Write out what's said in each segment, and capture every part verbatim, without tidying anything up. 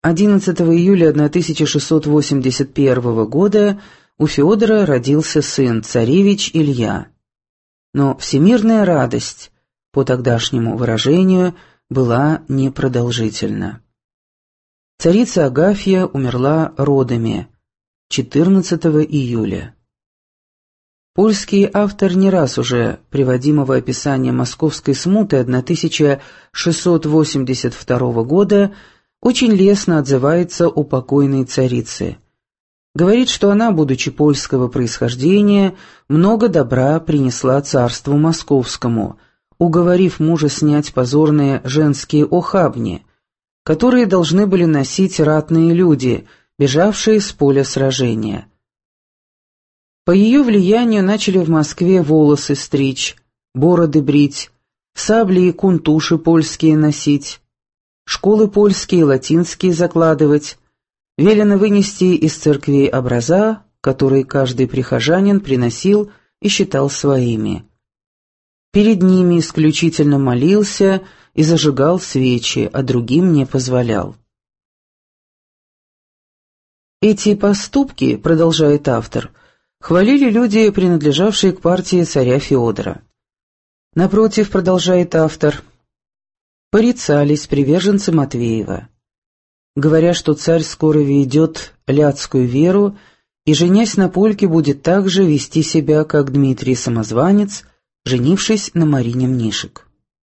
одиннадцатого июля тысяча шестьсот восемьдесят первого года у Феодора родился сын, царевич Илья. Но всемирная радость, по тогдашнему выражению, была непродолжительна. Царица Агафья умерла родами четырнадцатого июля. Польский автор не раз уже приводимого описания московской смуты тысяча шестьсот восемьдесят второго года очень лестно отзывается о покойной царице. Говорит, что она, будучи польского происхождения, много добра принесла царству московскому, уговорив мужа снять позорные женские охабни, которые должны были носить ратные люди, бежавшие с поля сражения. По ее влиянию начали в Москве волосы стричь, бороды брить, сабли и кунтуши польские носить, школы польские и латинские закладывать, велено вынести из церквей образа, которые каждый прихожанин приносил и считал своими. Перед ними исключительно молился и зажигал свечи, а другим не позволял. Эти поступки, продолжает автор, хвалили люди, принадлежавшие к партии царя Феодора. Напротив, продолжает автор, порицались приверженцы Матвеева, говоря, что царь скоро ведет ляцкую веру и, женясь на польке, будет так же вести себя, как Дмитрий Самозванец, женившись на Марине Мнишек.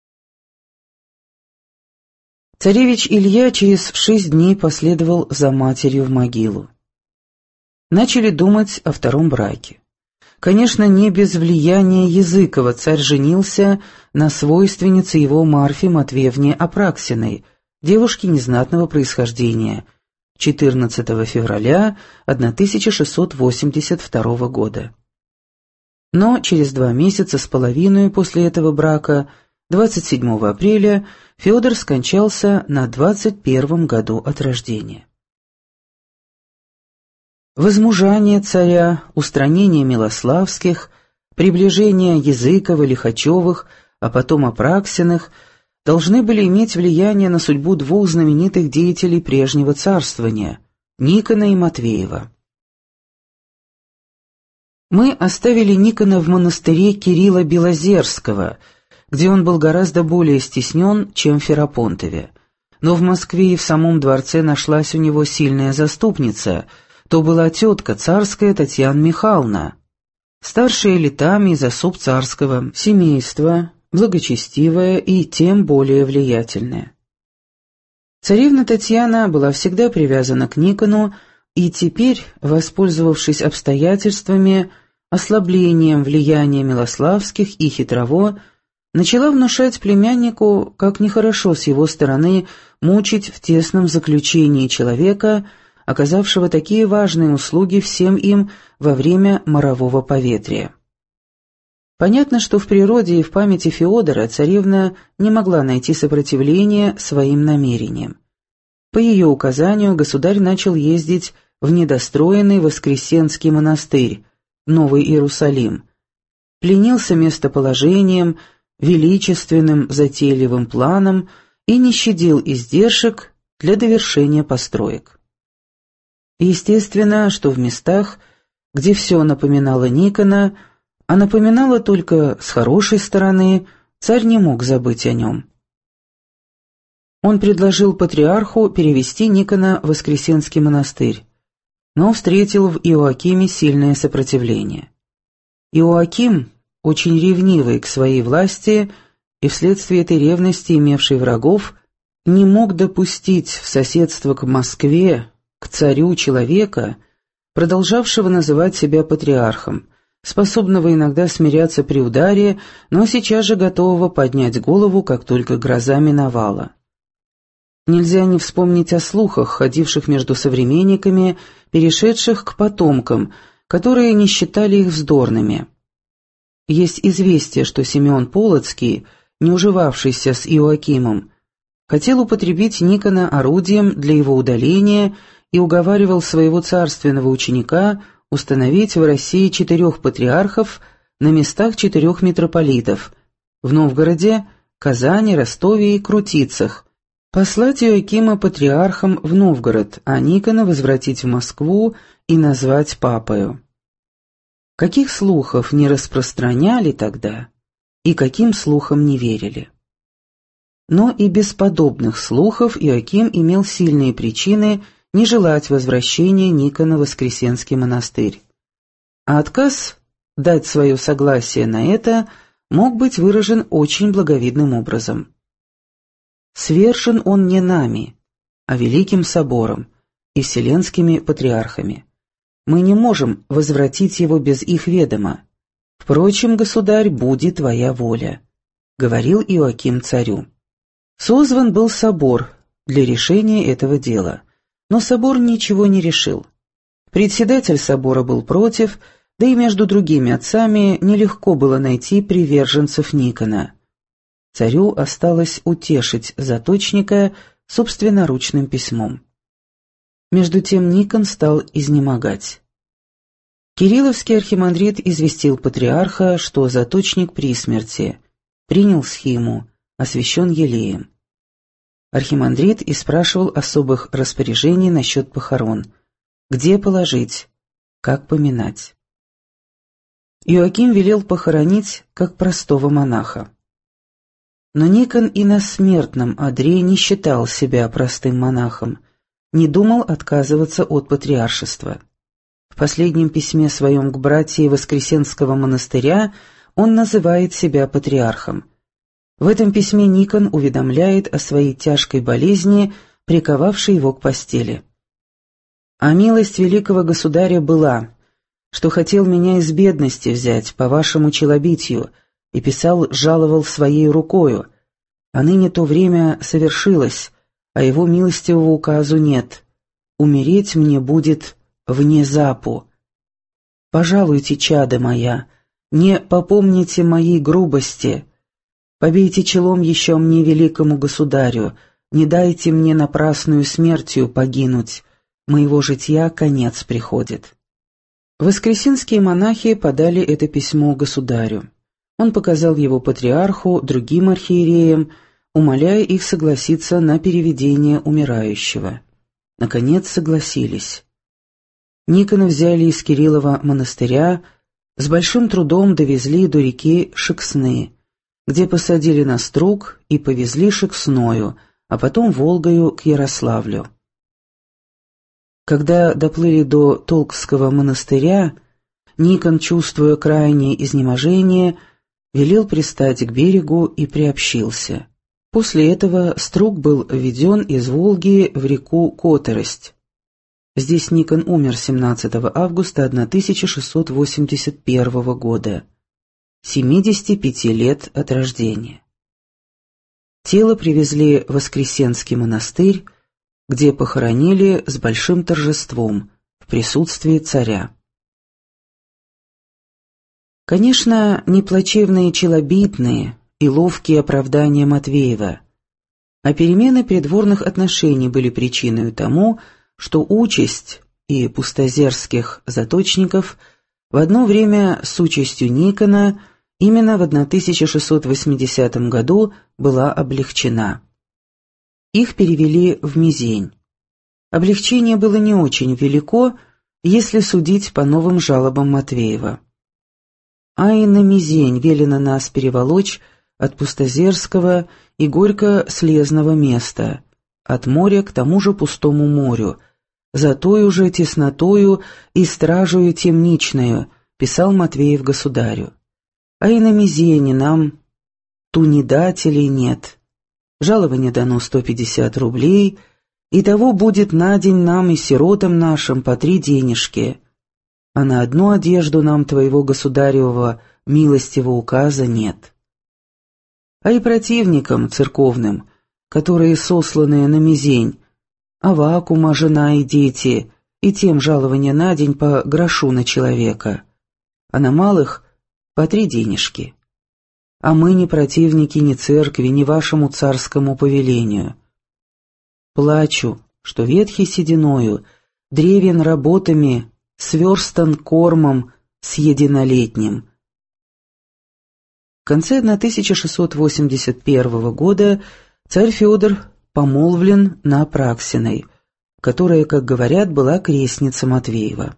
Царевич Илья через шесть дней последовал за матерью в могилу. Начали думать о втором браке. Конечно, не без влияния Языкова царь женился на свойственнице его Марфе Матвеевне Апраксиной, девушке незнатного происхождения, четырнадцатого февраля тысяча шестьсот восемьдесят второго года. Но через два месяца с половиной после этого брака, двадцать седьмого апреля, Феодор скончался на двадцать первом году от рождения. Возмужание царя, устранение Милославских, приближение Языкова, Лихачевых, а потом Апраксиных должны были иметь влияние на судьбу двух знаменитых деятелей прежнего царствования – Никона и Матвеева. Мы оставили Никона в монастыре Кирилла Белозерского, где он был гораздо более стеснен, чем в Ферапонтове. Но в Москве и в самом дворце нашлась у него сильная заступница – то была тетка царская Татьяна Михайловна, старшая летами из особ царского семейства, благочестивая и тем более влиятельная. Царевна Татьяна была всегда привязана к Никону и теперь, воспользовавшись обстоятельствами, ослаблением влияния Милославских и Хитрово, начала внушать племяннику, как нехорошо с его стороны мучить в тесном заключении человека, оказавшего такие важные услуги всем им во время морового поветрия. Понятно, что в природе и в памяти Феодора царевна не могла найти сопротивления своим намерениям. По ее указанию государь начал ездить в недостроенный Воскресенский монастырь, Новый Иерусалим, пленился местоположением, величественным затейливым планом и не щадил издержек для довершения построек. Естественно, что в местах, где все напоминало Никона, а напоминало только с хорошей стороны, царь не мог забыть о нем. Он предложил патриарху перевести Никона в Воскресенский монастырь, но встретил в Иоакиме сильное сопротивление. Иоаким, очень ревнивый к своей власти и вследствие этой ревности имевший врагов, не мог допустить в соседство к Москве, к царю человека, продолжавшего называть себя патриархом, способного иногда смиряться при ударе, но сейчас же готового поднять голову, как только гроза миновала. Нельзя не вспомнить о слухах, ходивших между современниками, перешедших к потомкам, которые не считали их вздорными. Есть известие, что Симеон Полоцкий, не уживавшийся с Иоакимом, хотел употребить Никона орудием для его удаления и уговаривал своего царственного ученика установить в России четырех патриархов на местах четырех митрополитов – в Новгороде, Казани, Ростове и Крутицах, послать Иоакима патриархом в Новгород, а Никона возвратить в Москву и назвать папою. Каких слухов не распространяли тогда, и каким слухам не верили. Но и без подобных слухов Иоаким имел сильные причины не желать возвращения Никона в Воскресенский монастырь. А отказ дать свое согласие на это мог быть выражен очень благовидным образом. Свержен он не нами, а Великим Собором и Вселенскими Патриархами. Мы не можем возвратить его без их ведома. Впрочем, государь, будет твоя воля, — говорил Иоаким царю. Созван был собор для решения этого дела, но собор ничего не решил. Председатель собора был против, да и между другими отцами нелегко было найти приверженцев Никона. Царю осталось утешить заточника собственноручным письмом. Между тем Никон стал изнемогать. Кирилловский архимандрит известил патриарха, что заточник при смерти, принял схиму, освящен елеем. Архимандрит и спрашивал особых распоряжений насчет похорон, где положить, как поминать. Иоаким велел похоронить как простого монаха. Но Никон и на смертном одре не считал себя простым монахом, не думал отказываться от патриаршества. В последнем письме своем к братьям Воскресенского монастыря он называет себя патриархом. В этом письме Никон уведомляет о своей тяжкой болезни, приковавшей его к постели. «А милость великого государя была, что хотел меня из бедности взять по вашему челобитию, и писал, жаловал своей рукою, а ныне то время совершилось, а его милостивого указу нет. Умереть мне будет внезапу. Пожалуйте, чадо моя, не попомните моей грубости, побейте челом еще мне великому государю, не дайте мне напрасную смертью погинуть, моего житья конец приходит». Воскресенские монахи подали это письмо государю. Он показал его патриарху, другим архиереям, умоляя их согласиться на переведение умирающего. Наконец согласились. Никона взяли из Кириллова монастыря, с большим трудом довезли до реки Шексны, где посадили на струг и повезли Шексною, а потом Волгою к Ярославлю. Когда доплыли до Толкского монастыря, Никон, чувствуя крайнее изнеможение, велел пристать к берегу и приобщился. После этого струг был введен из Волги в реку Которость. Здесь Никон умер семнадцатого августа тысяча шестьсот восемьдесят первого года, семидесяти пяти лет от рождения. Тело привезли в Воскресенский монастырь, где похоронили с большим торжеством в присутствии царя. Конечно, не плачевные челобитные и ловкие оправдания Матвеева, а перемены придворных отношений были причиной тому, что участь и пустозерских заточников в одно время с участью Никона именно в тысяча шестьсот восьмидесятом году была облегчена. Их перевели в Мизень. Облегчение было не очень велико, если судить по новым жалобам Матвеева. А и на Мизень велено нас переволочь от пустозерского и горько-слезного места, от моря к тому же пустому морю, за тою же теснотою и стражою темничною, писал Матвеев государю. А и на Мизене нам тунедателей нет. Жалование дано сто пятьдесят рублей, и того будет на день нам и сиротам нашим по три денежки, а на одну одежду нам твоего государевого милостивого указа нет. А и противникам церковным, которые сосланные на Мизень, Аввакума, жена и дети, и тем жалование на день по грошу на человека, а на малых по три денежки. А мы не противники ни церкви, ни вашему царскому повелению. Плачу, что ветхий сединою, древен работами, сверстан кормом с единолетним. В конце тысяча шестьсот восемьдесят первого года царь Федор помолвлен на Апраксиной, которая, как говорят, была крестница Матвеева.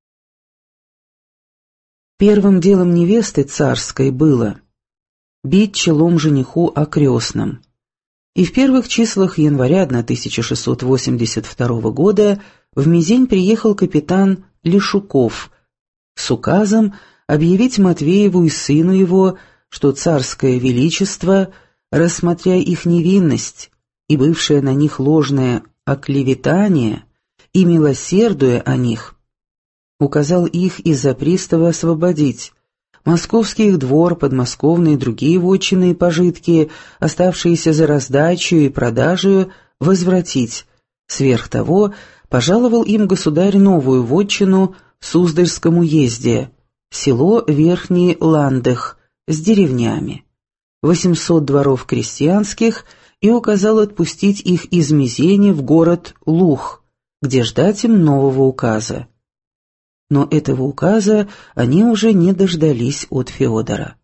Первым делом невесты царской было бить челом жениху окрестным. И в первых числах января тысяча шестьсот восемьдесят второго года в Мизень приехал капитан Лешуков с указом объявить Матвееву и сыну его, что царское величество, рассмотря их невинность и бывшее на них ложное оклеветание и милосердуя о них, указал их из-за пристава освободить, московский их двор, подмосковные и другие вотчины и пожитки, оставшиеся за раздачу и продажу, возвратить. Сверх того, пожаловал им государь новую вотчину в Суздальском уезде, село Верхний Ландых с деревнями, восемьсот дворов крестьянских, и указал отпустить их из Мизени в город Лух, где ждать им нового указа. Но этого указа они уже не дождались от Феодора.